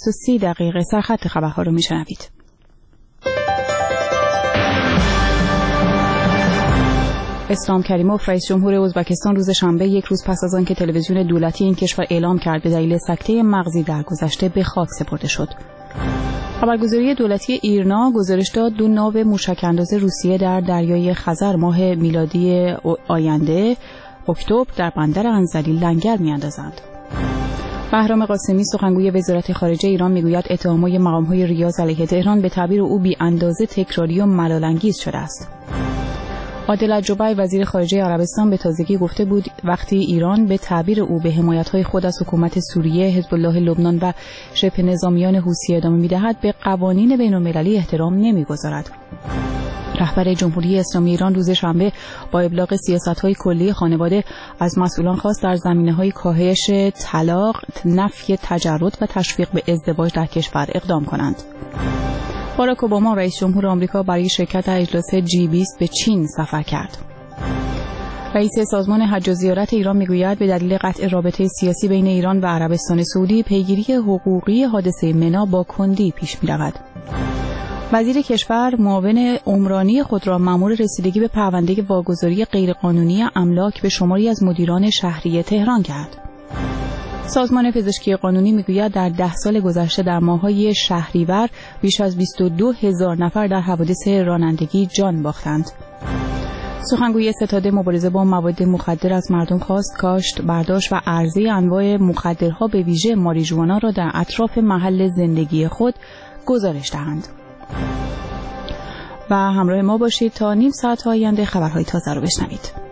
22:30 سرخط خبرها رو میشنوید. اسلام کریموف رئیس جمهور ازبکستان روز شنبه یک روز پس از آنکه تلویزیون دولتی این کشور اعلام کرد به دلیل سکته مغزی درگذشته به خاک سپرده شد. خبرگزاری دولتی ایرنا گزارش داد 2 ناو موشک‌انداز روسیه در دریای خزر ماه میلادی آینده اکتبر در بندر انزلی لنگر می‌اندازند. بهرام قاسمی سخنگوی وزارت خارجه ایران میگوید اتهامات مقام‌های ریاض علیه تهران به تعبیر او بی اندازه تکراری و ملال‌انگیز شده است. عادل الجبیع وزیر خارجه عربستان به تازگی گفته بود وقتی ایران به تعبیر او به حمایت‌های خود از حکومت سوریه، حزب الله لبنان و شبه نظامیان حوثی ادامه می‌دهد به قوانین بین‌المللی احترام نمی‌گذارد. رهبر جمهوری اسلامی ایران روز شنبه با ابلاغ سیاست‌های کلی خانواده از مسئولان خواست در زمینه‌های کاهش طلاق، نفی تجرد و تشویق به ازدواج در کشور اقدام کنند. باراک اوباما رئیس جمهور آمریکا برای شرکت در اجلاس G20 به چین سفر کرد. رئیس سازمان حج و زیارت ایران میگوید به دلیل قطع رابطه سیاسی بین ایران و عربستان سعودی پیگیری حقوقی حادثه منا با کندی پیش می‌رود. وزیر کشور معاون عمرانی خود را مأمور رسیدگی به پرونده واگذاری غیرقانونی املاک به شماری از مدیران شهری تهران کرد. سازمان پزشکی قانونی میگوید در 10 سال گذشته در ماه‌های شهریور بیش از 22,000 نفر در حوادث رانندگی جان باختند. سخنگوی ستاد مبارزه با مواد مخدر از مردم خواست کاشت، برداشت و عرضه انواع مخدرها به ویژه ماریجوانا را در اطراف محل زندگی خود گزارش دهند. و همراه ما باشید تا نیم ساعت آینده خبرهای تازه رو بشنوید.